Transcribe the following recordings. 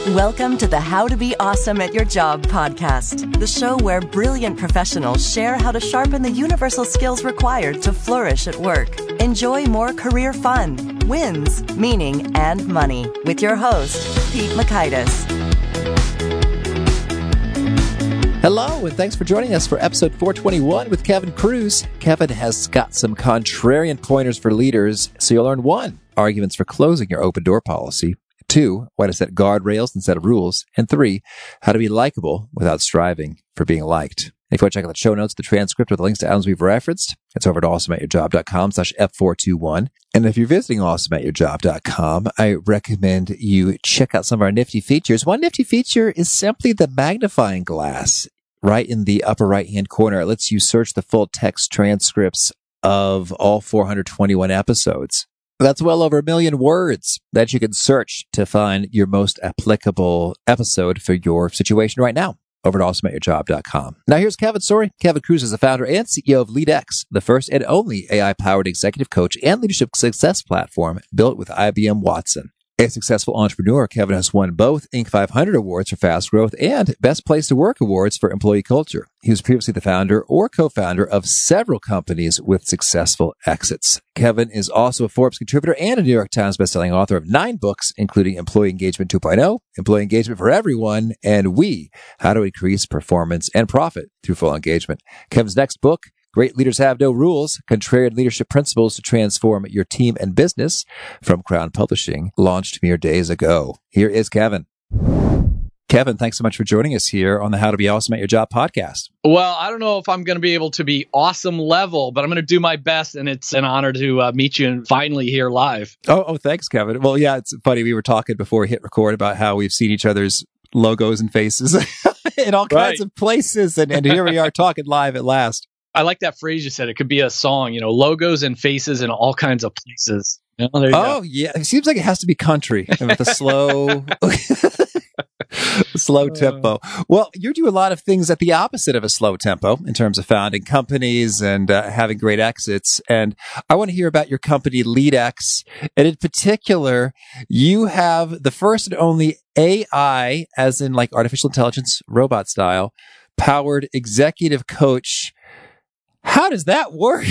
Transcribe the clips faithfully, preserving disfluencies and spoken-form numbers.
Welcome to the How to Be Awesome at Your Job podcast, the show where brilliant professionals share how to sharpen the universal skills required to flourish at work. Enjoy more career fun, wins, meaning, and money with your host, Pete Mockaitis. Hello, and thanks for joining us for episode four twenty-one with Kevin Kruse. Kevin has got some contrarian pointers for leaders, so you'll learn one, arguments for closing your open door policy. Two, why to set guardrails instead of rules. And three, how to be likable without striving for being liked. If you want to check out the show notes, the transcript with the links to items we've referenced, it's over at awesomeatyourjob.com slash F421. And if you're visiting awesome at your job dot com, I recommend you check out some of our nifty features. One nifty feature is simply the magnifying glass right in the upper right-hand corner. It lets you search the full text transcripts of all four hundred twenty-one episodes. That's well over a million words that you can search to find your most applicable episode for your situation right now over at awesome at your job dot com. Now here's Kevin's story. Kevin Kruse is the founder and C E O of LeadX, the first and only A I-powered executive coach and leadership success platform built with I B M Watson. A successful entrepreneur, Kevin has won both Inc five hundred awards for fast growth and Best Place to Work awards for employee culture. He was previously the founder or co-founder of several companies with successful exits. Kevin is also a Forbes contributor and a New York Times bestselling author of nine books, including Employee Engagement two point oh, Employee Engagement for Everyone, and We, How to Increase Performance and Profit Through Full Engagement. Kevin's next book, Great Leaders Have No Rules, Contrarian Leadership Principles to Transform Your Team and Business, from Crown Publishing, launched mere days ago. Here is Kevin. Kevin, thanks so much for joining us here on the How to Be Awesome at Your Job podcast. Well, I don't know if I'm going to be able to be awesome level, but I'm going to do my best, and it's an honor to uh, meet you and finally here live. Oh, oh, thanks, Kevin. Well, yeah, it's funny. We were talking before we hit record about how we've seen each other's logos and faces in all kinds Right. of places, and, and here we are talking live at last. I like that phrase you said. It could be a song, you know, logos and faces in all kinds of places. You know, there you Oh, go. yeah. It seems like it has to be country with a slow, slow tempo. Well, you do a lot of things at the opposite of a slow tempo in terms of founding companies and uh, having great exits. And I want to hear about your company, LeadX. And in particular, you have the first and only A I, as in like artificial intelligence, robot style, powered executive coach. How does that work?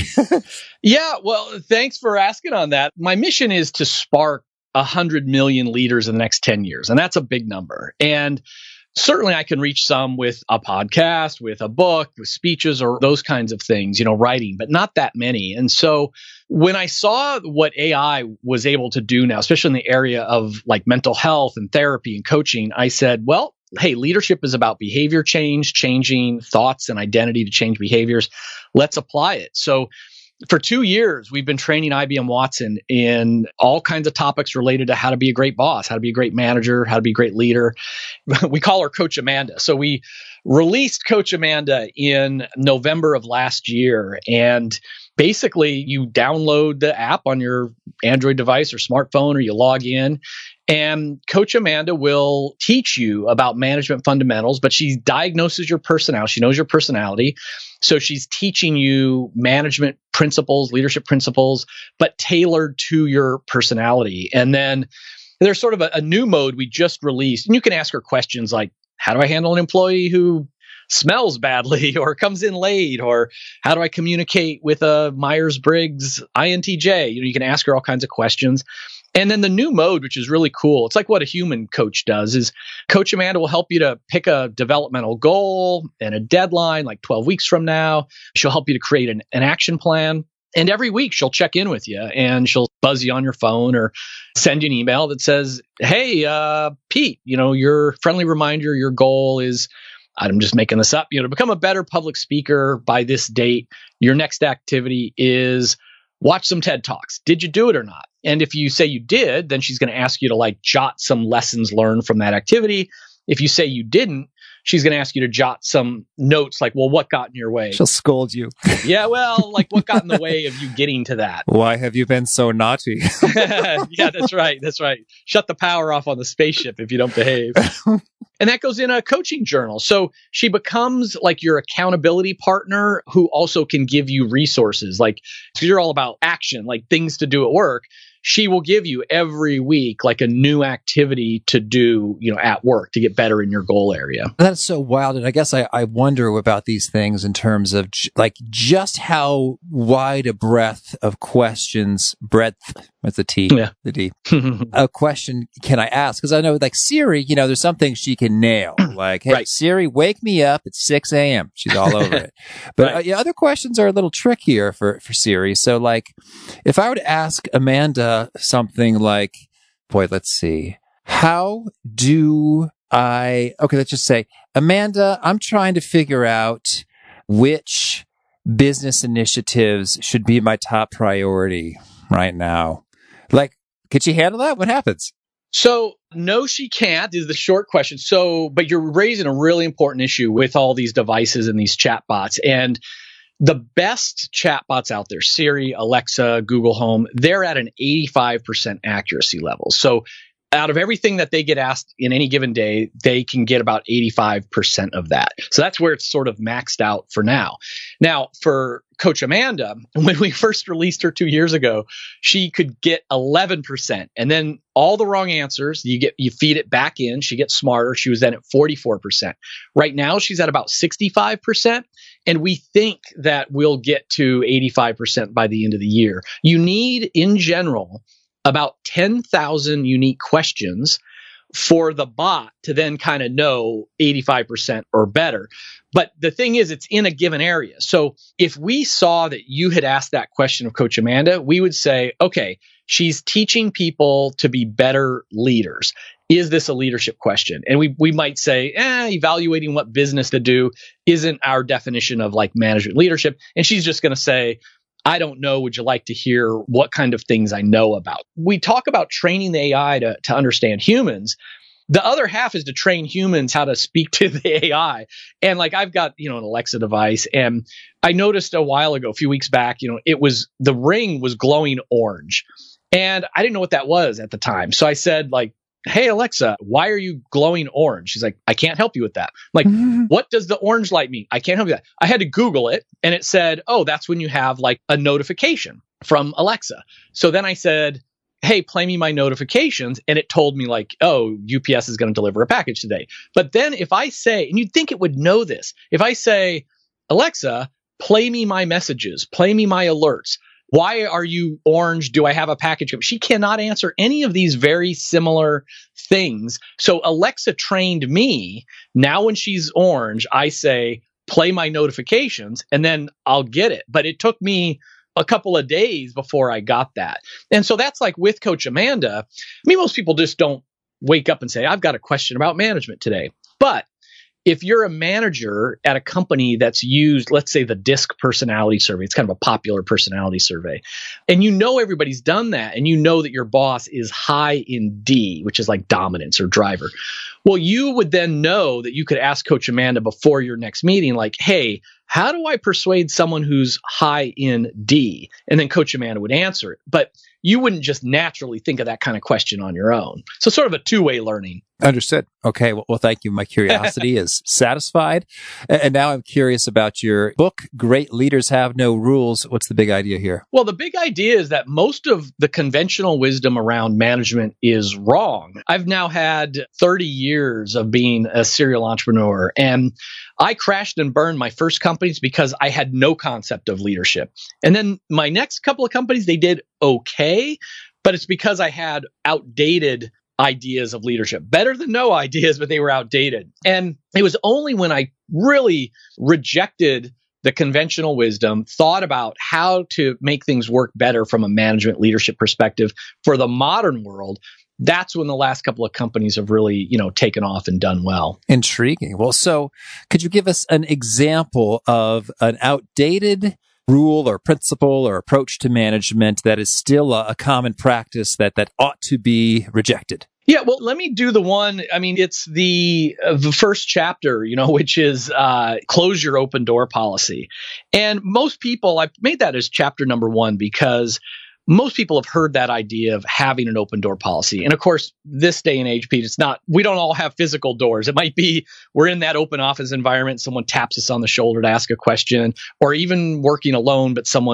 Yeah, well, thanks for asking on that. My mission is to spark one hundred million leaders in the next ten years, and that's a big number. And certainly I can reach some with a podcast, with a book, with speeches, or those kinds of things, you know, writing, but not that many. And so when I saw what A I was able to do now, especially in the area of like mental health and therapy and coaching, I said, well, hey, leadership is about behavior change, changing thoughts and identity to change behaviors. Let's apply it. So for two years, we've been training I B M Watson in all kinds of topics related to how to be a great boss, how to be a great manager, how to be a great leader. We call her Coach Amanda. So we released Coach Amanda in November of last year. And basically, you download the app on your Android device or smartphone, or you log in. And Coach Amanda will teach you about management fundamentals, but she diagnoses your personality. She knows your personality. So she's teaching you management principles, leadership principles, but tailored to your personality. And then there's sort of a, a new mode we just released. And you can ask her questions like, how do I handle an employee who smells badly or comes in late? Or how do I communicate with a Myers-Briggs I N T J? You know, you can ask her all kinds of questions. And then the new mode, which is really cool, it's like what a human coach does, is Coach Amanda will help you to pick a developmental goal and a deadline, like twelve weeks from now. She'll help you to create an, an action plan. And every week she'll check in with you and she'll buzz you on your phone or send you an email that says, hey, uh, Pete, you know, your friendly reminder, your goal is, I'm just making this up, you know, to become a better public speaker by this date. Your next activity is watch some TED Talks. Did you do it or not? And if you say you did, then she's going to ask you to like jot some lessons learned from that activity. If you say you didn't, she's going to ask you to jot some notes like, well, what got in your way? She'll scold you. Yeah, well, like what got in the way of you getting to that? Why have you been so naughty? Yeah, that's right. That's right. Shut the power off on the spaceship if you don't behave. And that goes in a coaching journal. So she becomes like your accountability partner who also can give you resources. Like, because you're all about action, like things to do at work. she will give you every week like a new activity to do, you know, at work to get better in your goal area. That's so wild. And I guess I, I wonder about these things in terms of j- like just how wide a breadth of questions, breadth, that's the T, yeah. the D, a question can I ask? Because I know like Siri, you know, there's some things she can nail. Like, hey, right. Siri, wake me up at six a.m. She's all over it. But right. uh, yeah, other questions are a little trickier for, for Siri. So like, if I were to ask Amanda something like, boy, let's see, how do I, okay, let's just say, Amanda, I'm trying to figure out which business initiatives should be my top priority right now. Like, could she handle that? What happens? So, no, she can't is the short question. So, but you're raising a really important issue with all these devices and these chatbots. And the best chatbots out there, Siri, Alexa, Google Home, they're at an eighty-five percent accuracy level. So out of everything that they get asked in any given day, they can get about eighty-five percent of that. So that's where it's sort of maxed out for now. Now, for Coach Amanda, when we first released her two years ago, she could get eleven percent. And then all the wrong answers, you get you feed it back in, she gets smarter. She was then at forty-four percent. Right now, she's at about sixty-five percent. And we think that we'll get to eighty-five percent by the end of the year. You need, in general, about ten thousand unique questions for the bot to then kind of know eighty-five percent or better. But the thing is, it's in a given area. So if we saw that you had asked that question of Coach Amanda, we would say, okay, she's teaching people to be better leaders. Is this a leadership question? And we we might say, eh, evaluating what business to do isn't our definition of like management leadership. And she's just going to say, I don't know. Would you like to hear what kind of things I know about? We talk about training the A I to, to understand humans. The other half is to train humans how to speak to the A I. And like I've got, you know, an Alexa device, and I noticed a while ago, a few weeks back, you know, it was the ring was glowing orange. And I didn't know what that was at the time. So I said, like, hey, Alexa, why are you glowing orange? She's like, I can't help you with that. I'm like, mm-hmm. What does the orange light mean? I can't help you with that. I had to Google it, and it said, oh, that's when you have like a notification from Alexa. So then I said, hey, play me my notifications. And it told me like, oh, U P S is going to deliver a package today. But then if I say, and you'd think it would know this, if I say, Alexa, play me my messages, play me my alerts. Why are you orange? Do I have a package? She cannot answer any of these very similar things. So Alexa trained me. Now when she's orange, I say, play my notifications, and then I'll get it. But it took me a couple of days before I got that. And so that's like with Coach Amanda. I mean, most people just don't wake up and say, I've got a question about management today. But if you're a manager at a company that's used, let's say the DISC personality survey, it's kind of a popular personality survey, and you know everybody's done that, and you know that your boss is high in D, which is like dominance or driver. Well, you would then know that you could ask Coach Amanda before your next meeting, like, hey, how do I persuade someone who's high in D? And then Coach Amanda would answer it. But you wouldn't just naturally think of that kind of question on your own. So sort of a two-way learning. Understood. Okay. Well, well thank you. My curiosity is satisfied. And now I'm curious about your book, Great Leaders Have No Rules. What's the big idea here? Well, the big idea is that most of the conventional wisdom around management is wrong. I've now had thirty years of being a serial entrepreneur, and I crashed and burned my first companies because I had no concept of leadership. And then my next couple of companies, they did okay, but it's because I had outdated ideas of leadership. Better than no ideas, but they were outdated. And it was only when I really rejected the conventional wisdom, thought about how to make things work better from a management leadership perspective for the modern world, that's when the last couple of companies have really, you know, taken off and done well. Intriguing. Well, so could you give us an example of an outdated rule or principle or approach to management that is still a, a common practice that, that ought to be rejected? Yeah, well, let me do the one. I mean, it's the uh, the first chapter, you know, which is uh, close your open door policy. And most people, I made that as chapter number one because most people have heard that idea of having an open door policy. And of course, this day and age, Pete, it's not, we don't all have physical doors. It might be we're in that open office environment, someone taps us on the shoulder to ask a question, or even working alone, but someone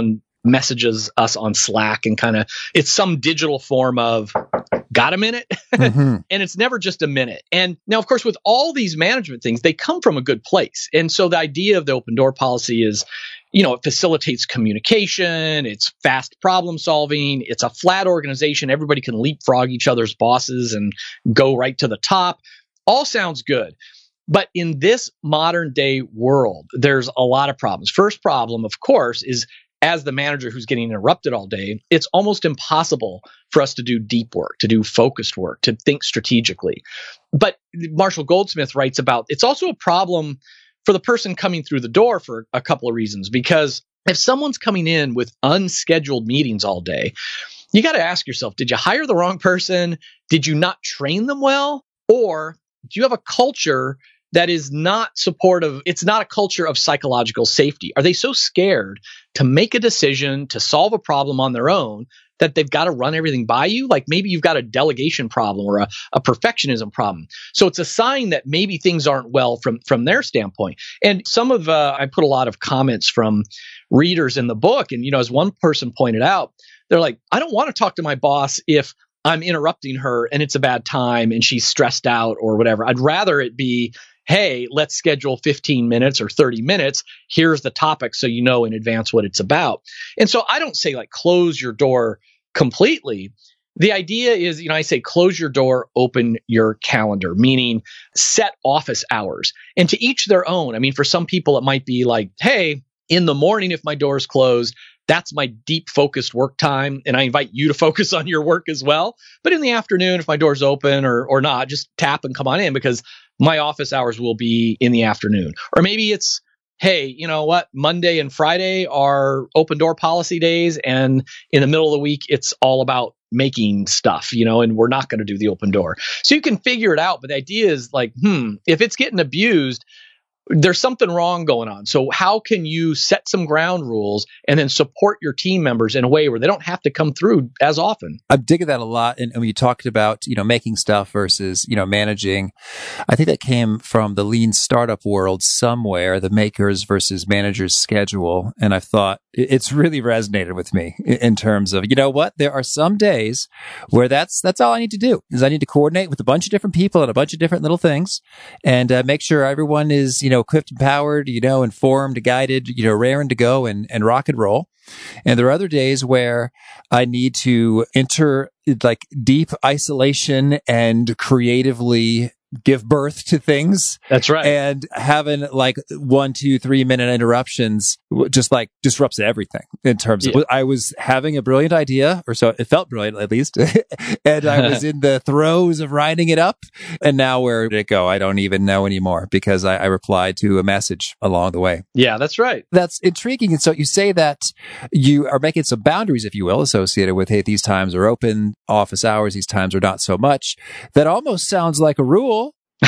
messages us on Slack and kind of, it's some digital form of, got a minute? Mm-hmm. And it's never just a minute. And now, of course, with all these management things, they come from a good place. And so the idea of the open door policy is, you know, it facilitates communication, it's fast problem solving, it's a flat organization. Everybody can leapfrog each other's bosses and go right to the top. All sounds good. But in this modern day world, there's a lot of problems. First problem, of course, is as the manager who's getting interrupted all day, it's almost impossible for us to do deep work, to do focused work, to think strategically. But Marshall Goldsmith writes about it's also a problem for the person coming through the door for a couple of reasons. Because if someone's coming in with unscheduled meetings all day, you got to ask yourself, did you hire the wrong person? Did you not train them well? Or do you have a culture that is not supportive? It's not a culture of psychological safety. Are they so scared to make a decision, to solve a problem on their own, that they've got to run everything by you? Like maybe you've got a delegation problem or a, a perfectionism problem. So it's a sign that maybe things aren't well from, from their standpoint. And some of, uh, I put a lot of comments from readers in the book. And, you know, as one person pointed out, they're like, I don't want to talk to my boss if I'm interrupting her and it's a bad time and she's stressed out or whatever. I'd rather it be, hey, let's schedule fifteen minutes or thirty minutes. Here's the topic so you know in advance what it's about. And so I don't say like close your door completely. The idea is, you know, I say close your door, open your calendar, meaning set office hours. And to each their own. I mean, for some people, it might be like, hey, in the morning, if my door is closed, that's my deep focused work time. And I invite you to focus on your work as well. But in the afternoon, if my door's open or or not, just tap and come on in because my office hours will be in the afternoon. Or maybe it's, hey, you know what? Monday and Friday are open door policy days. And in the middle of the week, it's all about making stuff, you know, and we're not going to do the open door. So you can figure it out. But the idea is like, hmm, if it's getting abused, there's something wrong going on. So how can you set some ground rules and then support your team members in a way where they don't have to come through as often? I'm digging that a lot. And when you talked about, you know, making stuff versus, you know, managing, I think that came from the lean startup world somewhere, the makers versus managers schedule. And I thought it's really resonated with me in terms of, you know what, there are some days where that's, that's all I need to do is I need to coordinate with a bunch of different people and a bunch of different little things and uh, make sure everyone is, you know, equipped, empowered, you know, informed, guided, you know, raring to go and, and rock and roll. And there are other days where I need to enter like deep isolation and creatively give birth to things. That's right. And having like one, two, three minute interruptions just like disrupts everything in terms of, yeah. I was having a brilliant idea, or so it felt brilliant at least. And I was in the throes of writing it up. And now where did it go? I don't even know anymore because I, I replied to a message along the way. Yeah, that's right. That's intriguing. And so you say that you are making some boundaries, if you will, associated with, hey, these times are open office hours, these times are not so much. That almost sounds like a rule.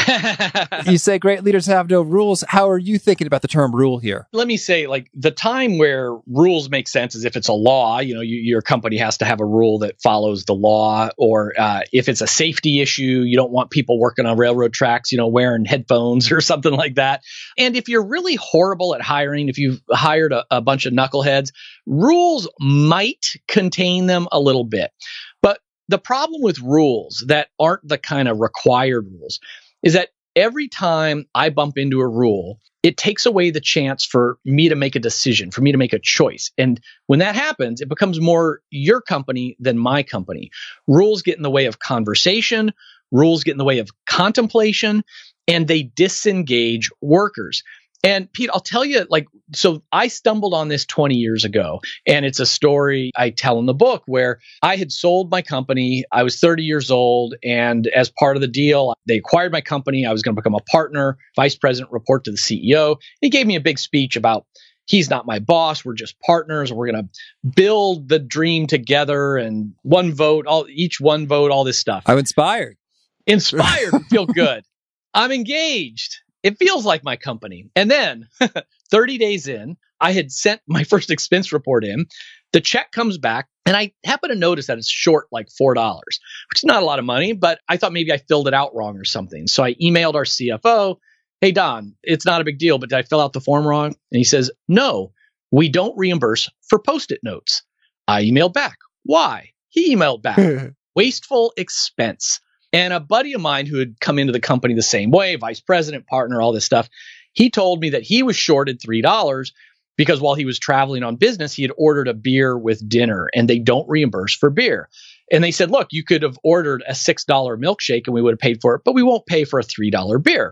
You say great leaders have no rules. How are you thinking about the term rule here? Let me say, like, the time where rules make sense is if it's a law. You know, you, your company has to have a rule that follows the law, or uh, if it's a safety issue, you don't want people working on railroad tracks, you know, wearing headphones or something like that. And if you're really horrible at hiring, if you've hired a, a bunch of knuckleheads, rules might contain them a little bit. But the problem with rules that aren't the kind of required rules is that every time I bump into a rule, it takes away the chance for me to make a decision, for me to make a choice. And when that happens, it becomes more your company than my company. Rules get in the way of conversation, rules get in the way of contemplation, and they disengage workers. And Pete, I'll tell you, like, so I stumbled on this twenty years ago, and it's a story I tell in the book where I had sold my company. I was thirty years old, and as part of the deal, they acquired my company. I was going to become a partner, vice president, report to the C E O. He gave me a big speech about he's not my boss. We're just partners. We're going to build the dream together, and one vote, all each one vote, all this stuff. I'm inspired. Inspired, feel good. I'm engaged. It feels like my company. And then thirty days in, I had sent my first expense report in. The check comes back, and I happen to notice that it's short like four dollars, which is not a lot of money, but I thought maybe I filled it out wrong or something. So I emailed our C F O, hey, Don, it's not a big deal, but did I fill out the form wrong? And he says, no, we don't reimburse for Post-it notes. I emailed back. Why? He emailed back. Wasteful expense. And a buddy of mine who had come into the company the same way, vice president, partner, all this stuff, he told me that he was shorted three dollars because while he was traveling on business, he had ordered a beer with dinner and they don't reimburse for beer. And they said, look, you could have ordered a six dollar milkshake and we would have paid for it, but we won't pay for a three dollar beer.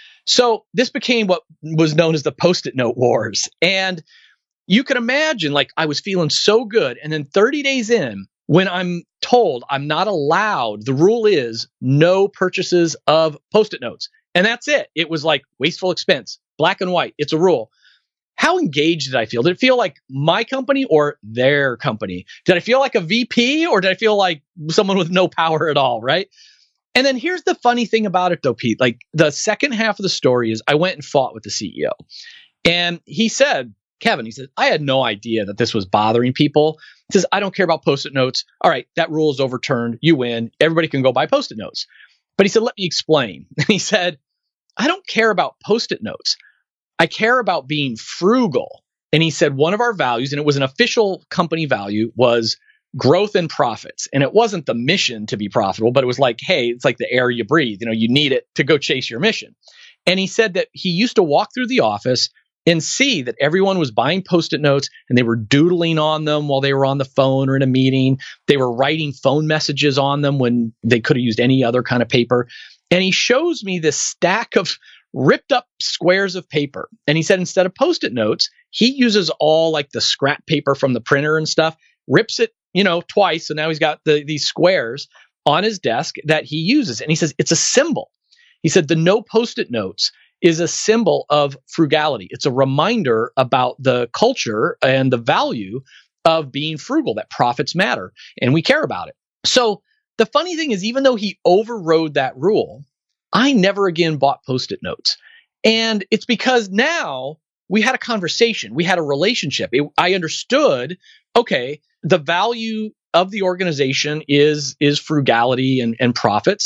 So this became what was known as the Post-it note wars. And you can imagine, like, I was feeling so good. And then thirty days in, when I'm told I'm not allowed, the rule is no purchases of Post-it notes. And that's it. It was like wasteful expense, black and white. It's a rule. How engaged did I feel? Did it feel like my company or their company? Did I feel like a V P or did I feel like someone with no power at all, right? And then here's the funny thing about it, though, Pete. Like, the second half of the story is I went and fought with the C E O. And he said, Kevin, he said, I had no idea that this was bothering people. He says, I don't care about Post-it notes. All right, that rule is overturned. You win. Everybody can go buy Post-it notes. But he said, let me explain. And he said, I don't care about Post-it notes. I care about being frugal. And he said, one of our values, and it was an official company value, was growth and profits. And it wasn't the mission to be profitable, but it was like, hey, it's like the air you breathe. You know, you need it to go chase your mission. And he said that he used to walk through the office and see that everyone was buying Post-it notes and they were doodling on them while they were on the phone or in a meeting. They were writing phone messages on them when they could have used any other kind of paper. And he shows me this stack of ripped up squares of paper. And he said, instead of Post-it notes, he uses all like the scrap paper from the printer and stuff, rips it, you know, twice. So now he's got the, these squares on his desk that he uses. And he says, it's a symbol. He said, the no Post-it notes is a symbol of frugality. It's a reminder about the culture and the value of being frugal, that profits matter and we care about it. So the funny thing is, even though he overrode that rule, I never again bought Post-it notes. And it's because now we had a conversation, we had a relationship. It, I understood, okay, the value of the organization is, is frugality and, and profits.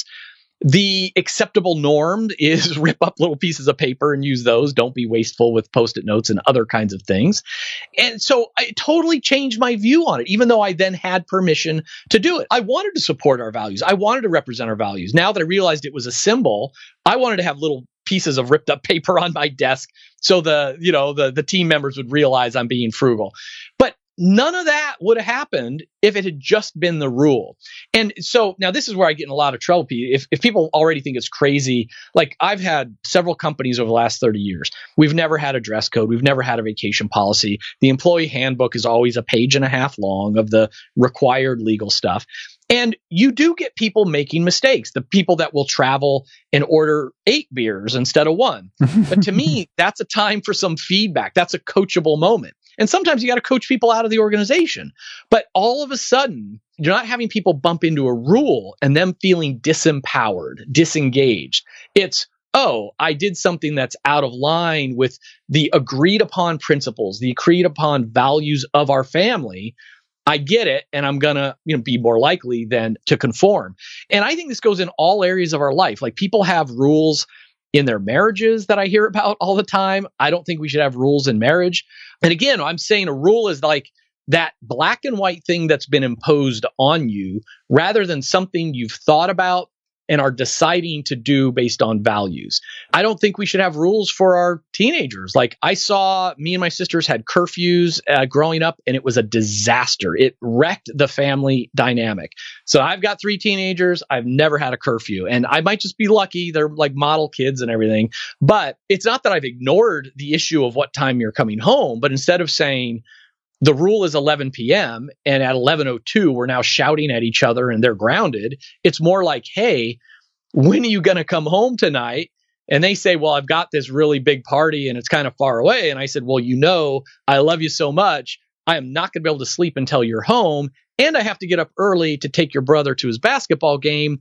The acceptable norm is rip up little pieces of paper and use those. Don't be wasteful with Post-it notes and other kinds of things. And so I totally changed my view on it, even though I then had permission to do it. I wanted to support our values. I wanted to represent our values. Now that I realized it was a symbol, I wanted to have little pieces of ripped up paper on my desk so the, you know, the, the team members would realize I'm being frugal. But none of that would have happened if it had just been the rule. And so now this is where I get in a lot of trouble. If, if people already think it's crazy, like I've had several companies over the last thirty years. We've never had a dress code. We've never had a vacation policy. The employee handbook is always a page and a half long of the required legal stuff. And you do get people making mistakes, the people that will travel and order eight beers instead of one. But to me, that's a time for some feedback. That's a coachable moment. And sometimes you got to coach people out of the organization. But all of a sudden, you're not having people bump into a rule and them feeling disempowered, disengaged. It's, oh, I did something that's out of line with the agreed upon principles, the agreed upon values of our family. I get it, and I'm going to, you know, be more likely than to conform. And I think this goes in all areas of our life. Like, people have rules in their marriages that I hear about all the time. I don't think we should have rules in marriage. And again, I'm saying a rule is like that black and white thing that's been imposed on you rather than something you've thought about and are deciding to do based on values. I don't think we should have rules for our teenagers. Like, I saw me and my sisters had curfews uh, growing up, and it was a disaster. It wrecked the family dynamic. So I've got three teenagers. I've never had a curfew, and I might just be lucky. They're like model kids and everything. But it's not that I've ignored the issue of what time you're coming home, but instead of saying, the rule is eleven p.m. and at eleven oh two, we're now shouting at each other and they're grounded. It's more like, hey, when are you going to come home tonight? And they say, well, I've got this really big party and it's kind of far away. And I said, well, you know, I love you so much. I am not going to be able to sleep until you're home. And I have to get up early to take your brother to his basketball game.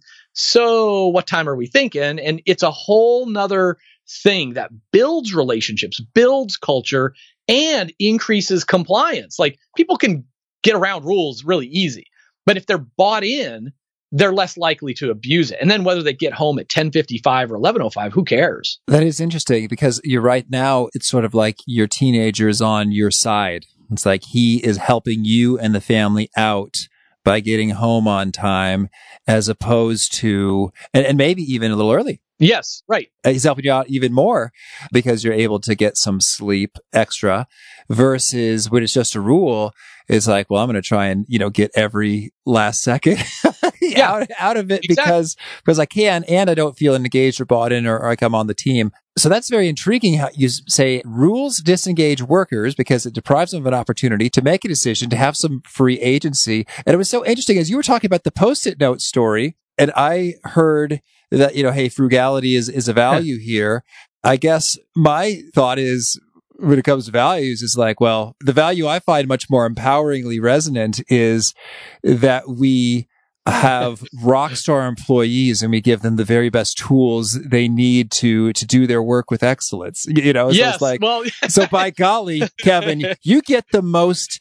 So what time are we thinking? And it's a whole nother thing that builds relationships, builds culture, and increases compliance. Like, people can get around rules really easy, but if they're bought in, they're less likely to abuse it. And then whether they get home at ten fifty-five or eleven oh five, who cares? That is interesting because you're right now, it's sort of like your teenager's on your side. It's like he is helping you and the family out by getting home on time as opposed to, and, and maybe even a little early. Yes, right. He's helping you out even more because you're able to get some sleep extra versus when it's just a rule, it's like, well, I'm going to try and, you know, get every last second yeah, out, out of it exactly. because, because I can, and I don't feel engaged or bought in or, or like I'm on the team. So that's very intriguing how you say rules disengage workers because it deprives them of an opportunity to make a decision, to have some free agency. And it was so interesting as you were talking about the Post-it note story, and I heard that, you know, hey, frugality is, is a value here. I guess my thought is, when it comes to values, is like, well, the value I find much more empoweringly resonant is that we have rock star employees and we give them the very best tools they need to to do their work with excellence. You know, so yes, it's like, well, so by golly, Kevin, you get the most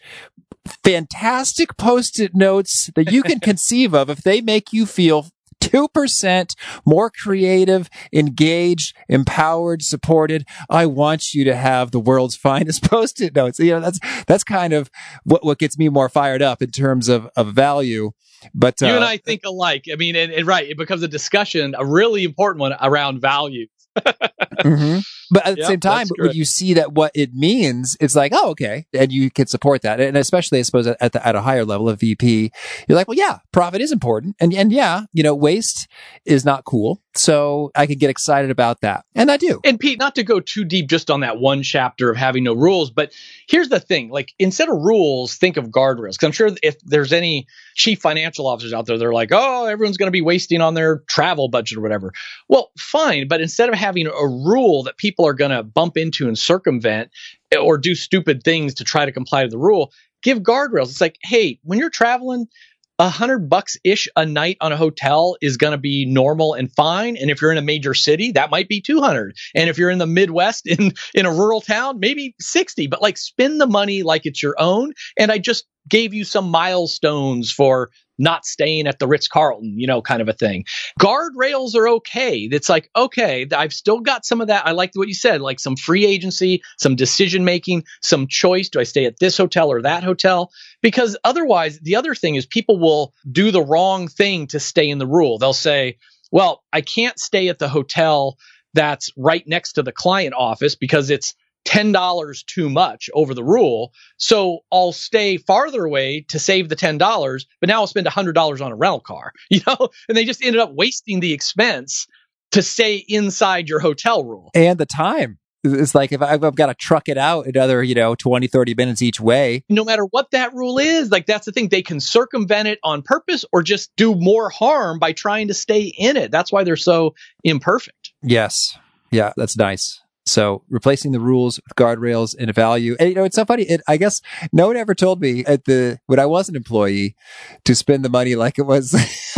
fantastic Post-it notes that you can conceive of if they make you feel two percent more creative, engaged, empowered, supported. I want you to have the world's finest Post-it notes. You know, that's, that's kind of what, what gets me more fired up in terms of, of value. But, uh, you and I think alike. I mean, and, and right, it becomes a discussion, a really important one around value. mm-hmm. But at the yep, same time, when you see that what it means, it's like, oh, okay. And you can support that. And especially, I suppose, at the, at a higher level of V P, you're like, well, yeah, profit is important. And, and yeah, you know, waste is not cool. So I can get excited about that. And I do. And Pete, not to go too deep just on that one chapter of having no rules, but here's the thing, like instead of rules, think of guardrails. Cause I'm sure if there's any chief financial officers out there, they're like, oh, everyone's going to be wasting on their travel budget or whatever. Well, fine. But instead of having a rule that people are going to bump into and circumvent or do stupid things to try to comply to the rule, give guardrails. It's like, hey, when you're traveling, a hundred bucks ish a night on a hotel is going to be normal and fine. And if you're in a major city, that might be two hundred. And if you're in the Midwest in, in a rural town, maybe sixty, but like spend the money like it's your own. And I just gave you some milestones for not staying at the Ritz-Carlton, you know, kind of a thing. Guardrails are okay. It's like, okay, I've still got some of that. I like what you said, like some free agency, some decision making, some choice. Do I stay at this hotel or that hotel? Because otherwise, the other thing is people will do the wrong thing to stay in the rule. They'll say, well, I can't stay at the hotel that's right next to the client office because it's ten dollars too much over the rule. So I'll stay farther away to save the ten dollars, but now I'll spend one hundred dollars on a rental car, you know, and they just ended up wasting the expense to stay inside your hotel rule. And the time. It's like if I've, I've got to truck it out another, you know, twenty, thirty minutes each way. No matter what that rule is, like that's the thing. They can circumvent it on purpose or just do more harm by trying to stay in it. That's why they're so imperfect. Yes. Yeah, that's nice. So replacing the rules with guardrails and a value. And, you know, it's so funny. It, I guess no one ever told me at the, when I was an employee to spend the money like it was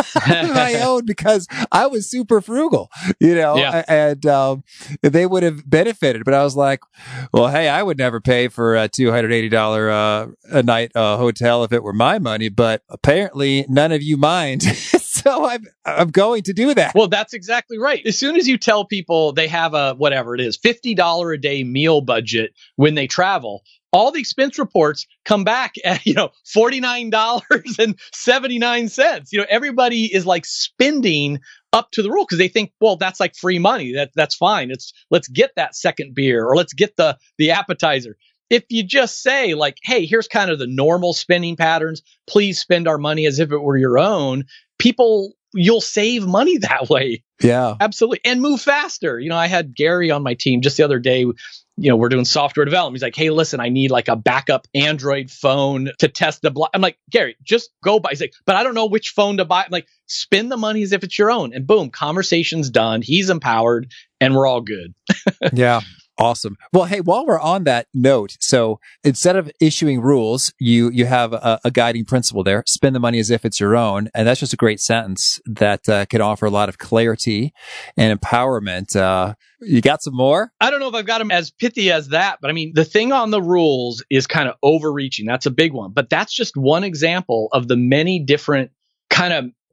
my own because I was super frugal, you know, yeah. and um, they would have benefited. But I was like, well, hey, I would never pay for a two hundred eighty dollars uh, a night uh, hotel if it were my money. But apparently none of you mind. So I'm, I'm going to do that. Well, that's exactly right. As soon as you tell people they have a, whatever it is, fifty dollars a day meal budget when they travel, all the expense reports come back at, you know, forty-nine dollars and seventy-nine cents. You know, everybody is like spending up to the rule because they think, well, that's like free money. That that's fine. It's let's get that second beer or let's get the the appetizer. If you just say like, hey, here's kind of the normal spending patterns, please spend our money as if it were your own, people, you'll save money that way. Yeah, absolutely. And move faster. You know, I had Gary on my team just the other day. You know, we're doing software development. He's like, hey, listen, I need like a backup Android phone to test the block. I'm like, Gary, just go buy. He's like, but I don't know which phone to buy. I'm like, spend the money as if it's your own. And boom, conversation's done. He's empowered and we're all good. Yeah. Awesome. Well, hey, while we're on that note, so instead of issuing rules, you you have a, a guiding principle there. Spend the money as if it's your own. And that's just a great sentence that uh, can offer a lot of clarity and empowerment. Uh, you got some more? I don't know if I've got them as pithy as that, but I mean, the thing on the rules is kind of overreaching. That's a big one. But that's just one example of the many different kind of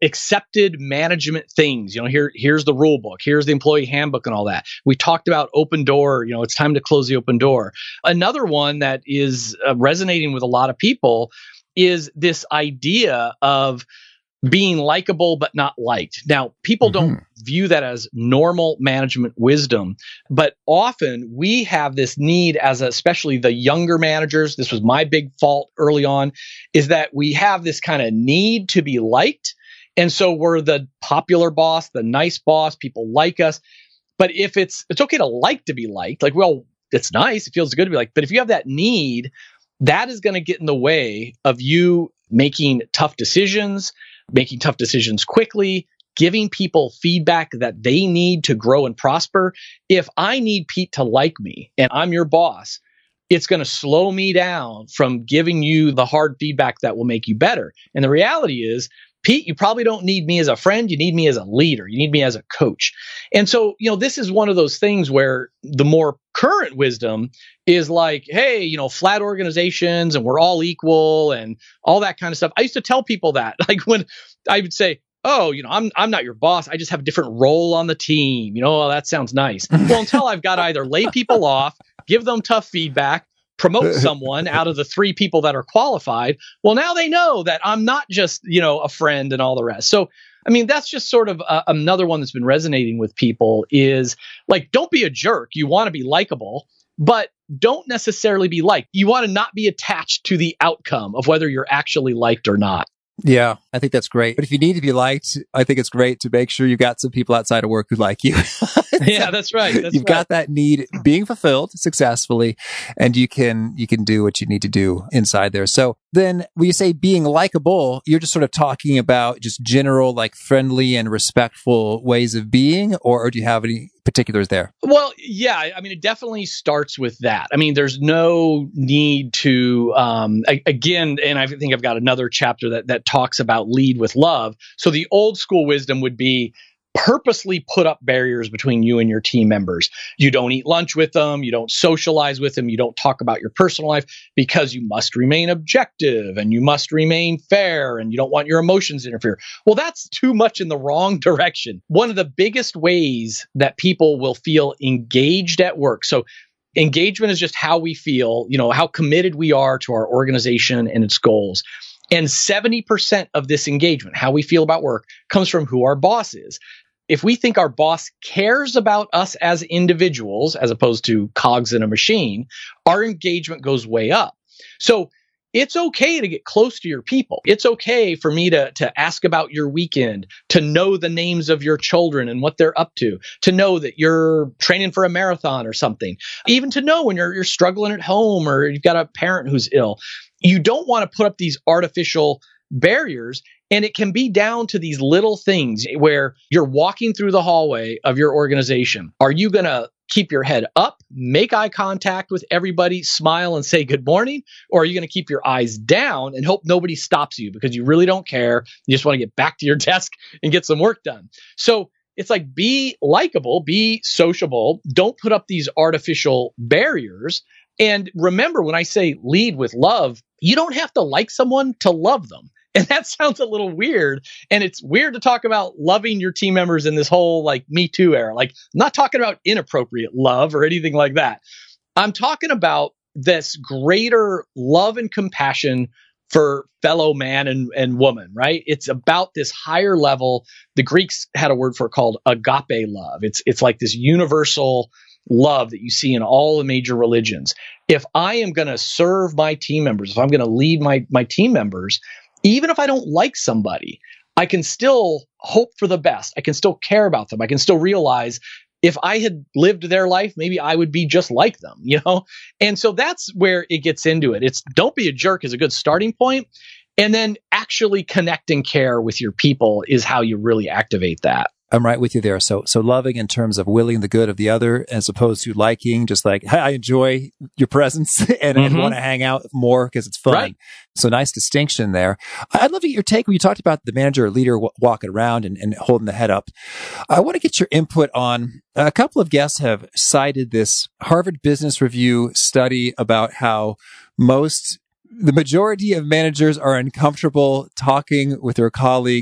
accepted management things. You know, here, here's the rule book, here's the employee handbook and all that. We talked about open door. You know, it's time to close the open door. Another one that is uh, resonating with a lot of people is this idea of being likable but not liked. Now, people mm-hmm. don't view that as normal management wisdom, but often we have this need as a, especially the younger managers. This was my big fault early on, is that we have this kind of need to be liked. And so we're the popular boss, the nice boss, people like us. But if it's, it's okay to like to be liked, like, well, it's nice, it feels good to be liked. But if you have that need, that is going to get in the way of you making tough decisions, making tough decisions quickly, giving people feedback that they need to grow and prosper. If I need Pete to like me and I'm your boss, it's going to slow me down from giving you the hard feedback that will make you better. And the reality is, Pete, you probably don't need me as a friend. You need me as a leader. You need me as a coach. And so, you know, this is one of those things where the more current wisdom is like, hey, you know, flat organizations and we're all equal and all that kind of stuff. I used to tell people that, like when I would say, oh, you know, I'm I'm not your boss. I just have a different role on the team. You know, oh, that sounds nice. Well, until I've got to either lay people off, give them tough feedback, promote someone out of the three people that are qualified. Well, now they know that I'm not just, you know, a friend and all the rest. So, I mean, that's just sort of uh, another one that's been resonating with people is like, don't be a jerk. You want to be likable, but don't necessarily be liked. You want to not be attached to the outcome of whether you're actually liked or not. Yeah, I think that's great. But if you need to be liked, I think it's great to make sure you've got some people outside of work who like you. Yeah, that's right. That's you've right. got that need being fulfilled successfully, and you can you can do what you need to do inside there. So then when you say being likable, you're just sort of talking about just general, like friendly and respectful ways of being, or, or do you have any particulars there? Well, yeah, I mean, it definitely starts with that. I mean, there's no need to, um, a- again, and I think I've got another chapter that, that talks about lead with love. So the old school wisdom would be purposely put up barriers between you and your team members. You don't eat lunch with them. You don't socialize with them. You don't talk about your personal life because you must remain objective and you must remain fair and you don't want your emotions to interfere. Well, that's too much in the wrong direction. One of the biggest ways that people will feel engaged at work. So engagement is just how we feel, you know, how committed we are to our organization and its goals. And seventy percent of this engagement, how we feel about work, comes from who our boss is. If we think our boss cares about us as individuals, as opposed to cogs in a machine, our engagement goes way up. So it's okay to get close to your people. It's okay for me to, to ask about your weekend, to know the names of your children and what they're up to, to know that you're training for a marathon or something, even to know when you're, you're struggling at home or you've got a parent who's ill. You don't want to put up these artificial barriers. And it can be down to these little things where you're walking through the hallway of your organization. Are you going to keep your head up, make eye contact with everybody, smile and say good morning? Or are you going to keep your eyes down and hope nobody stops you because you really don't care? You just want to get back to your desk and get some work done. So it's like, be likable, be sociable. Don't put up these artificial barriers. And remember, when I say lead with love, you don't have to like someone to love them. And that sounds a little weird. And it's weird to talk about loving your team members in this whole like Me Too era. Like, I'm not talking about inappropriate love or anything like that. I'm talking about this greater love and compassion for fellow man and, and woman, right? It's about this higher level. The Greeks had a word for it called agape love. It's, it's like this universal love that you see in all the major religions. If I am going to serve my team members, if I'm going to lead my, my team members, even if I don't like somebody, I can still hope for the best. I can still care about them. I can still realize if I had lived their life, maybe I would be just like them, you know? And so that's where it gets into it. It's don't be a jerk is a good starting point. And then actually connect and care with your people is how you really activate that. I'm right with you there. So, so loving in terms of willing the good of the other, as opposed to liking, just like, hey, I enjoy your presence and, mm-hmm. and want to hang out more because it's fun. Right. So nice distinction there. I'd love to get your take when you talked about the manager or leader w- walking around and, and holding the head up. I want to get your input on a couple of guests have cited this Harvard Business Review study about how most, the majority of managers are uncomfortable talking with their colleagues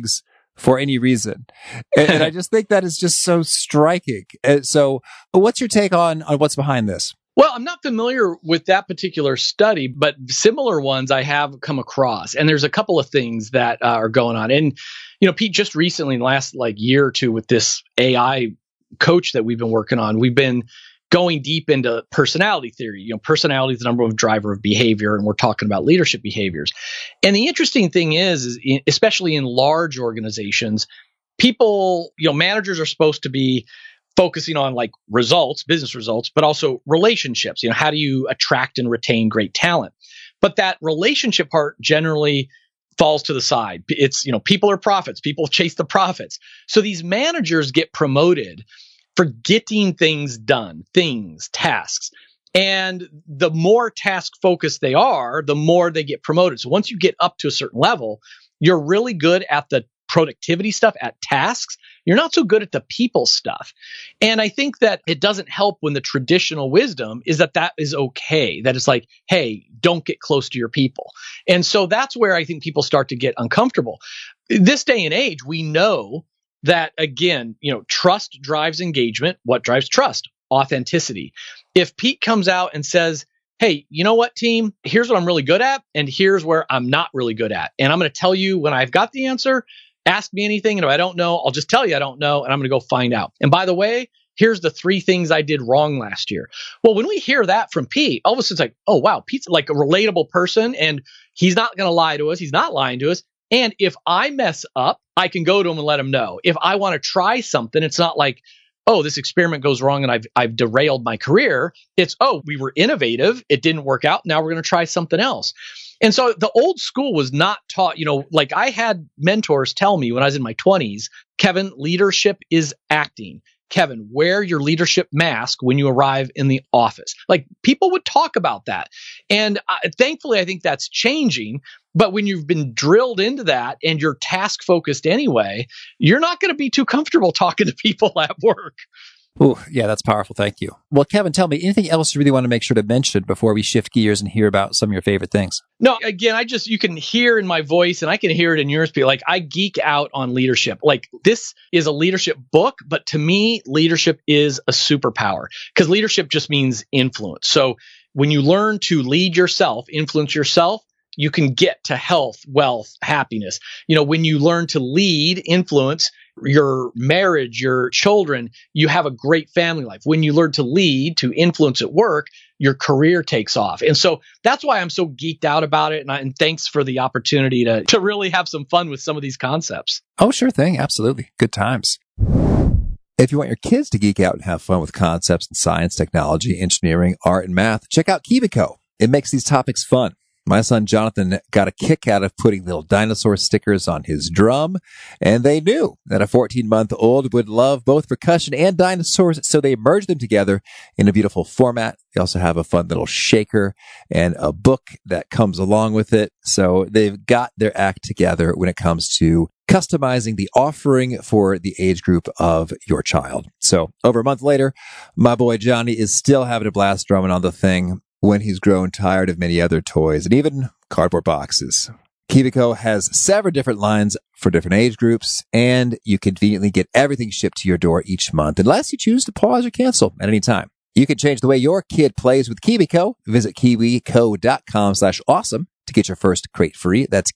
for any reason. And, and I just think that is just so striking. And so what's your take on, on what's behind this? Well, I'm not familiar with that particular study, but similar ones I have come across. And there's a couple of things that uh, are going on. And, you know, Pete, just recently in the last like year or two with this A I coach that we've been working on, we've been going deep into personality theory. You know, personality is the number one driver of behavior, and we're talking about leadership behaviors. And the interesting thing is, is in, especially in large organizations, people, you know, managers are supposed to be focusing on like results, business results, but also relationships. You know, how do you attract and retain great talent? But that relationship part generally falls to the side. It's, you know, people are profits. People chase the profits. So these managers get promoted for getting things done, things, tasks. And the more task focused they are, the more they get promoted. So once you get up to a certain level, you're really good at the productivity stuff, at tasks. You're not so good at the people stuff. And I think that it doesn't help when the traditional wisdom is that that is okay, that it's like, hey, don't get close to your people. And so that's where I think people start to get uncomfortable. This day and age, we know that, again, you know, trust drives engagement. What drives trust? Authenticity. If Pete comes out and says, hey, you know what, team? Here's what I'm really good at, and here's where I'm not really good at. And I'm going to tell you when I've got the answer. Ask me anything, and if I don't know, I'll just tell you I don't know, and I'm going to go find out. And by the way, here's the three things I did wrong last year. Well, when we hear that from Pete, all of a sudden it's like, oh, wow, Pete's like a relatable person, and he's not going to lie to us. He's not lying to us. And if I mess up, I can go to him and let him know. If I want to try something, it's not like, oh, this experiment goes wrong and I've I've derailed my career. It's, oh, we were innovative. It didn't work out. Now we're going to try something else. And so the old school was not taught, you know, like I had mentors tell me when I was in my twenties, Kevin, leadership is acting. Kevin, wear your leadership mask when you arrive in the office. Like people would talk about that. And uh, thankfully, I think that's changing. But when you've been drilled into that and you're task focused anyway, you're not going to be too comfortable talking to people at work. Oh, yeah, that's powerful. Thank you. Well, Kevin, tell me anything else you really want to make sure to mention before we shift gears and hear about some of your favorite things? No, again, I just, you can hear in my voice and I can hear it in yours. Like I geek out on leadership. Like this is a leadership book, but to me, leadership is a superpower because leadership just means influence. So when you learn to lead yourself, influence yourself, you can get to health, wealth, happiness. You know, when you learn to lead, influence your marriage, your children, you have a great family life. When you learn to lead, to influence at work, your career takes off. And so that's why I'm so geeked out about it. And, I, and thanks for the opportunity to, to really have some fun with some of these concepts. Oh, sure thing. Absolutely. Good times. If you want your kids to geek out and have fun with concepts in science, technology, engineering, art, and math, check out Kiwico. It makes these topics fun. My son Jonathan got a kick out of putting little dinosaur stickers on his drum, and they knew that a fourteen-month-old would love both percussion and dinosaurs, so they merged them together in a beautiful format. They also have a fun little shaker and a book that comes along with it, so they've got their act together when it comes to customizing the offering for the age group of your child. So over a month later, my boy Johnny is still having a blast drumming on the thing when he's grown tired of many other toys and even cardboard boxes. Kiwico has several different lines for different age groups, and you conveniently get everything shipped to your door each month, unless you choose to pause or cancel at any time. You can change the way your kid plays with Kiwico. Visit kiwico.com slash awesome to get your first crate free. That's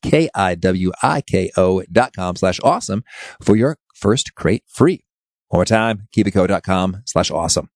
K-I-W-I-K-O dot com slash awesome for your first crate free. One more time, kiwico.com slash awesome.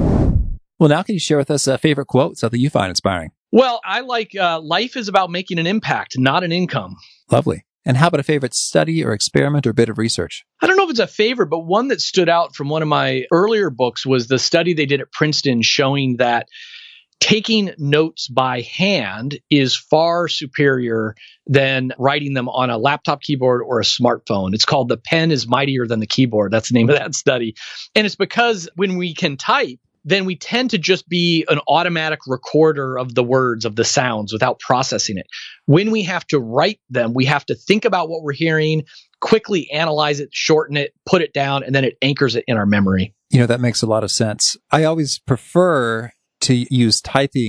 Well, now can you share with us a favorite quote, something you find inspiring? Well, I like uh, life is about making an impact, not an income. Lovely. And how about a favorite study or experiment or bit of research? I don't know if it's a favorite, but one that stood out from one of my earlier books was the study they did at Princeton showing that taking notes by hand is far superior than writing them on a laptop keyboard or a smartphone. It's called The Pen is Mightier Than the Keyboard. That's the name of that study. And it's because when we can type, then we tend to just be an automatic recorder of the words, of the sounds without processing it. When we have to write them, we have to think about what we're hearing, quickly analyze it, shorten it, put it down, and then it anchors it in our memory. You know, that makes a lot of sense. I always prefer to use typing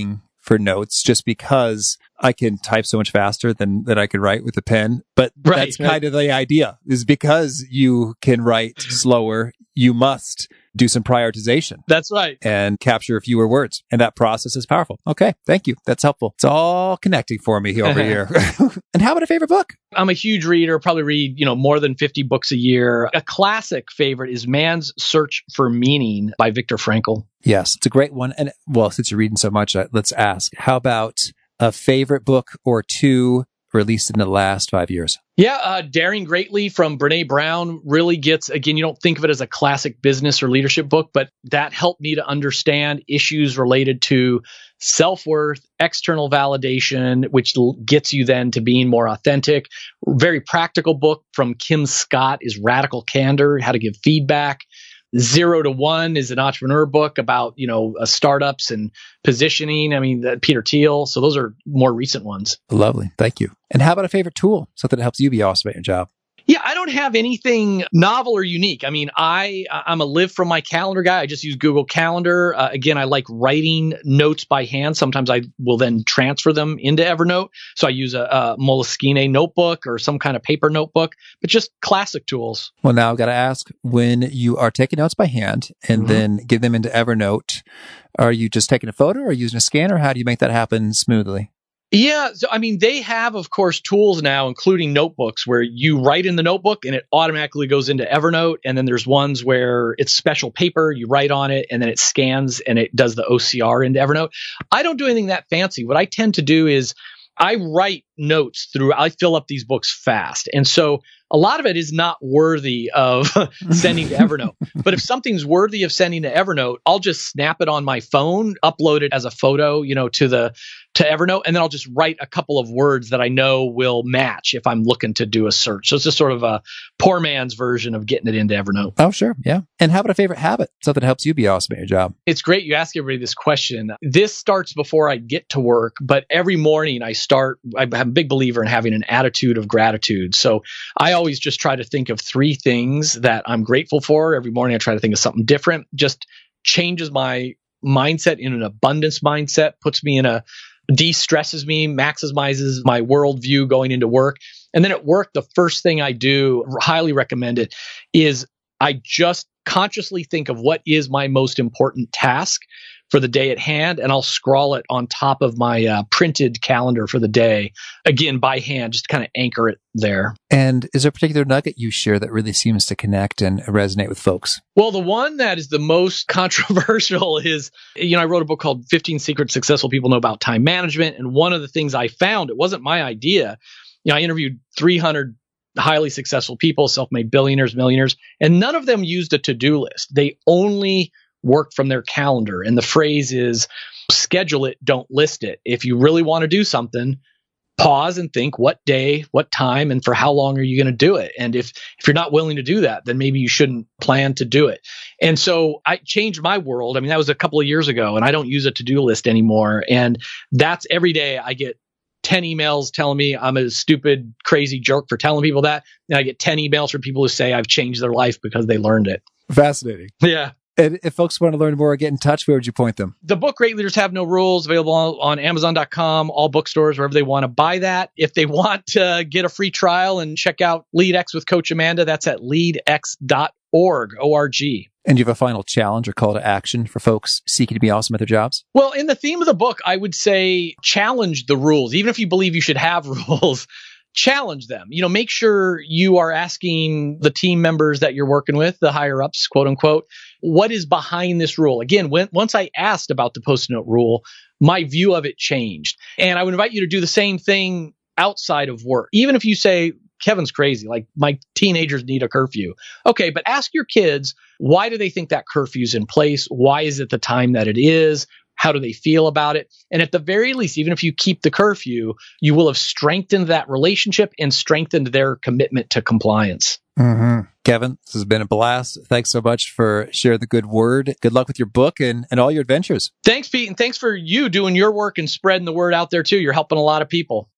for notes just because I can type so much faster than, than I can write with a pen. But Right, that's right. kind of the idea, is because you can write slower, you must do some prioritization That's right. and capture fewer words. And that process is powerful. Okay, thank you. That's helpful. It's all connecting for me over here. And how about a favorite book? I'm a huge reader, probably read, you know, more than fifty books a year. A classic favorite is Man's Search for Meaning by Viktor Frankl. Yes, it's a great one. And well, since you're reading so much, uh, let's ask, how about a favorite book or two released in the last five years? Yeah, uh, Daring Greatly from Brene Brown really gets, again, you don't think of it as a classic business or leadership book, but that helped me to understand issues related to self-worth, external validation, which l- gets you then to being more authentic. Very practical book from Kim Scott is Radical Candor, How to Give Feedback. Zero to One is an entrepreneur book about, you know, uh, startups and positioning. I mean, uh, Peter Thiel. So those are more recent ones. Lovely. Thank you. And how about a favorite tool? Something that helps you be awesome at your job. Yeah, I don't have anything novel or unique. I mean, I I'm a live from my calendar guy. I just use Google Calendar. Uh, again, I like writing notes by hand. Sometimes I will then transfer them into Evernote. So I use a, a Moleskine notebook or some kind of paper notebook, but just classic tools. Well, now I've got to ask, when you are taking notes by hand and Mhm. then give them into Evernote, are you just taking a photo or using a scanner? How do you make that happen smoothly? Yeah, so I mean, they have, of course, tools now, including notebooks, where you write in the notebook and it automatically goes into Evernote. And then there's ones where it's special paper, you write on it, and then it scans and it does the O C R into Evernote. I don't do anything that fancy. What I tend to do is I write notes through, I fill up these books fast. And so a lot of it is not worthy of sending to Evernote. But if something's worthy of sending to Evernote, I'll just snap it on my phone, upload it as a photo, you know, to the to Evernote, and then I'll just write a couple of words that I know will match if I'm looking to do a search. So it's just sort of a poor man's version of getting it into Evernote. Oh, sure. Yeah. And how about a favorite habit? Something that helps you be awesome at your job. It's great you ask everybody this question. This starts before I get to work, but every morning I start, I'm a big believer in having an attitude of gratitude. So I always just try to think of three things that I'm grateful for. Every morning I try to think of something different, just changes my mindset in an abundance mindset, puts me in a, de-stresses me, maximizes my worldview going into work. And then at work, the first thing I do, highly recommend it, is I just consciously think of what is my most important task for the day at hand, and I'll scrawl it on top of my uh, printed calendar for the day, again, by hand, just to kind of anchor it there. And is there a particular nugget you share that really seems to connect and resonate with folks? Well, the one that is the most controversial is, you know, I wrote a book called fifteen Secrets Successful People Know About Time Management. And one of the things I found, it wasn't my idea. You know, I interviewed three hundred highly successful people, self-made billionaires, millionaires, and none of them used a to-do list. They only work from their calendar. And the phrase is, schedule it, don't list it. If you really want to do something, pause and think what day, what time, and for how long are you going to do it? And if, if you're not willing to do that, then maybe you shouldn't plan to do it. And so I changed my world. I mean, that was a couple of years ago, and I don't use a to-do list anymore. And that's every day I get ten emails telling me I'm a stupid, crazy jerk for telling people that. And I get ten emails from people who say I've changed their life because they learned it. Fascinating. Yeah. And if folks want to learn more or get in touch, where would you point them? The book, Great Leaders Have No Rules, available on Amazon dot com, all bookstores, wherever they want to buy that. If they want to get a free trial and check out LeadX with Coach Amanda, that's at lead x dot org, O R G. And you have a final challenge or call to action for folks seeking to be awesome at their jobs? Well, in the theme of the book, I would say challenge the rules. Even if you believe you should have rules, challenge them. You know, make sure you are asking the team members that you're working with, the higher ups, quote unquote, what is behind this rule? Again, when, once I asked about the Post-it note rule, my view of it changed. And I would invite you to do the same thing outside of work. Even if you say, Kevin's crazy, like my teenagers need a curfew. Okay, but ask your kids, why do they think that curfew's in place? Why is it the time that it is? How do they feel about it? And at the very least, even if you keep the curfew, you will have strengthened that relationship and strengthened their commitment to compliance. Mm-hmm. Kevin, this has been a blast. Thanks so much for sharing the good word. Good luck with your book and, and all your adventures. Thanks, Pete. And thanks for you doing your work and spreading the word out there, too. You're helping a lot of people.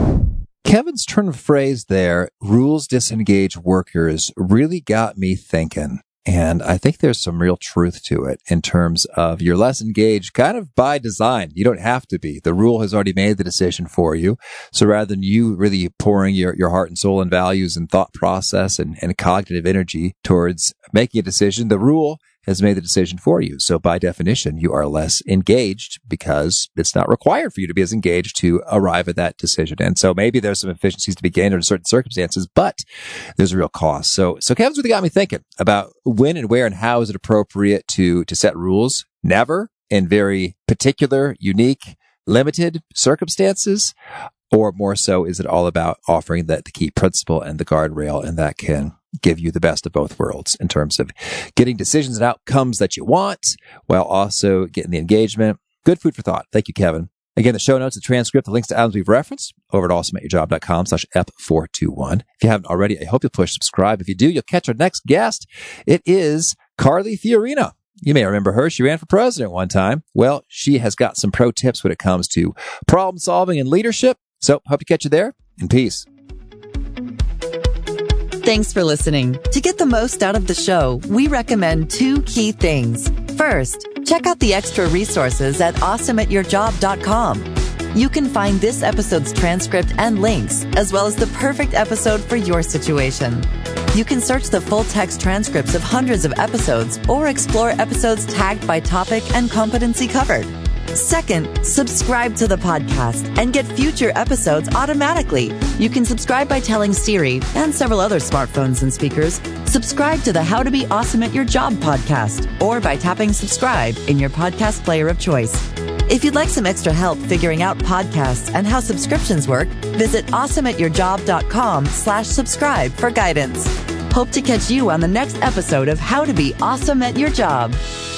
Kevin's turn of phrase there, rules disengage workers, really got me thinking. And I think there's some real truth to it in terms of you're less engaged kind of by design. You don't have to be. The rule has already made the decision for you. So rather than you really pouring your, your heart and soul and values and thought process and, and cognitive energy towards making a decision, the rule has made the decision for you. So by definition, you are less engaged because it's not required for you to be as engaged to arrive at that decision. And so maybe there's some efficiencies to be gained under certain circumstances, but there's a real cost. So, so Kevin's really got me thinking about when and where and how is it appropriate to, to set rules? Never, in very particular, unique, limited circumstances, or more so, is it all about offering that the key principle and the guardrail, and that can give you the best of both worlds in terms of getting decisions and outcomes that you want while also getting the engagement. Good food for thought. Thank you, Kevin. Again, the show notes, the transcript, the links to items we've referenced over at awesome at your job dot com slash F four twenty-one. If you haven't already, I hope you'll push subscribe. If you do, you'll catch our next guest. It is Carly Fiorina. You may remember her. She ran for president one time. Well, she has got some pro tips when it comes to problem solving and leadership. So hope to catch you there, and peace. Thanks for listening. To get the most out of the show, we recommend two key things. First, check out the extra resources at awesome at your job dot com. You can find this episode's transcript and links, as well as the perfect episode for your situation. You can search the full text transcripts of hundreds of episodes or explore episodes tagged by topic and competency covered. Second, subscribe to the podcast and get future episodes automatically. You can subscribe by telling Siri and several other smartphones and speakers, subscribe to the How to Be Awesome at Your Job podcast, or by tapping subscribe in your podcast player of choice. If you'd like some extra help figuring out podcasts and how subscriptions work, visit awesome at your job dot com slash subscribe for guidance. Hope to catch you on the next episode of How to Be Awesome at Your Job.